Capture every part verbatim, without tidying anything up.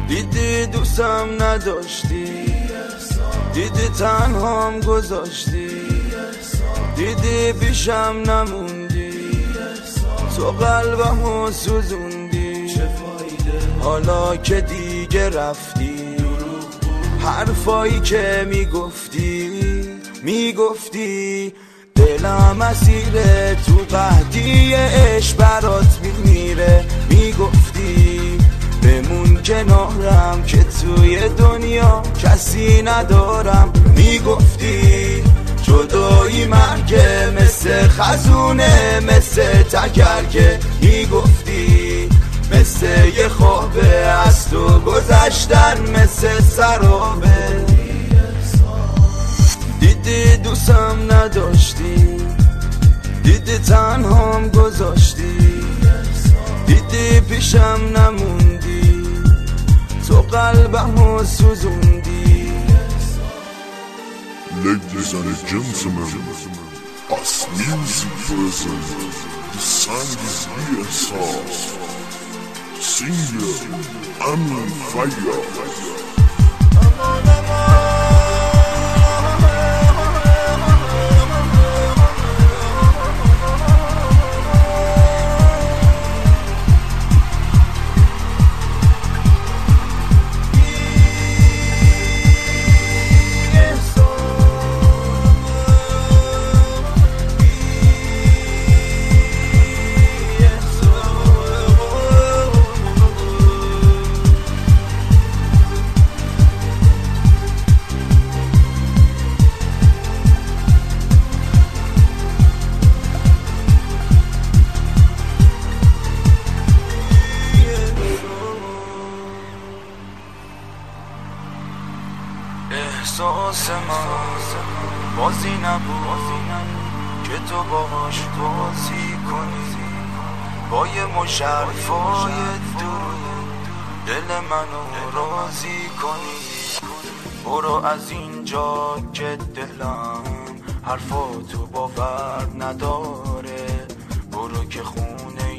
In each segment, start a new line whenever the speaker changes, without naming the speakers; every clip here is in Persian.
دیدی دوستم نداشتی، دیدی تنهام گذاشتی، دیدی پیشم نموندی، تو قلبمو سوزوندی. حالا که دیگه رفتی، حرفایی که میگفتی میگفتی دلم اسیره، تو قحطی عشق برات میمیره. میگفتی بمون کنارم که توی دنیا کسی ندارم. میگفتی جدایی مرگه، مثل خزونه مثل تگرگه. میگفتی مثل یه خوابه، از تو گذشتن مثل سرابه. دیدی دوستم نداشتی، دیدی تنهام گذاشتی، دیدی پیشم نموندی، تو قلبمو سوزوندی.
Ladies and gentlemen, as music presents the song is Ehsas, singer Amin Fire.
احساس من بازی نبود که تو باهاش بازی کنی، با یه مش حرفای درود دل منو راضی کنی. برو از اینجا که دلم حرفاتو باور نداره، برو که خونه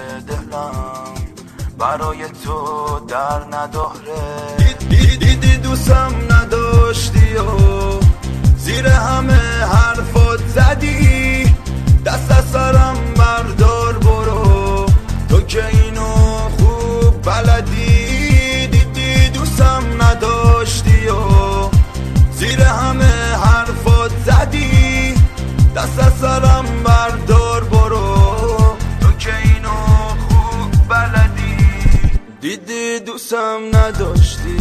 دلم برای تو در نداره. دیدی دوستم نداشتی و زیر همه حرفات زدی، دست از سرم بردار برو، تو که اینو خوب بلدی. دیدی دوستم نداشتی و زیر همه حرفات زدی، دست از سرم بردار برو، تو که اینو خوب بلدی. دیدی دوستم نداشتی،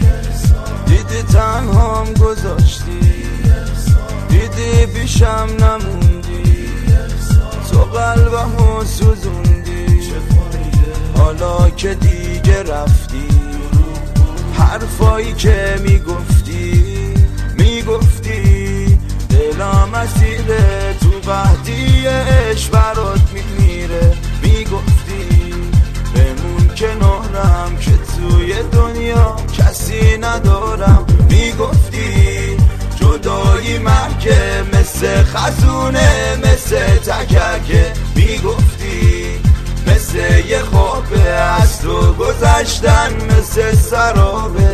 دیدی تنهام گذاشتی، دیدی پیشم نموندی، تو قلبمو سوزوندی. حالا که دیگه رفتی، حرفایی که میگفتی میگفتی دلم اسیره، تو قحطی عشق برات میمیره. میگفتی بمون کنارم که توی دنیا کسی ندارم. میگفتی جدایی مرگه، مثل خزونه مثل تگرگه. میگفتی مثل یه خوابه، از تو گذشتن مثل سرابه.